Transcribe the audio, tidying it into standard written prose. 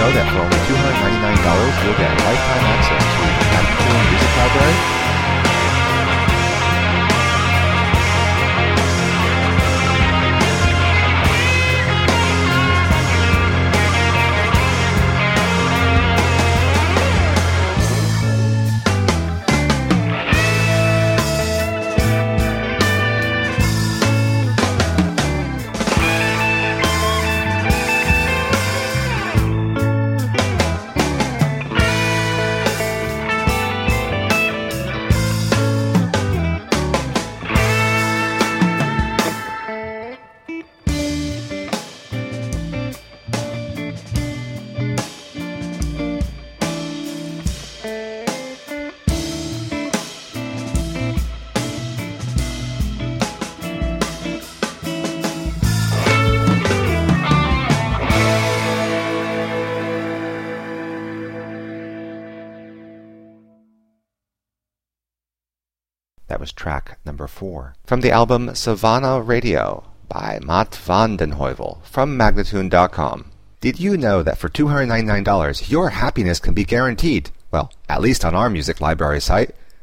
know that for only $299 you'll get lifetime access to the Magnatune Music Library? That was track number 4 from the album Savannah Radio by Matt van den Heuvel from Magnatune.com. Did you know that for $299 your happiness can be guaranteed? Well, at least on our music library site.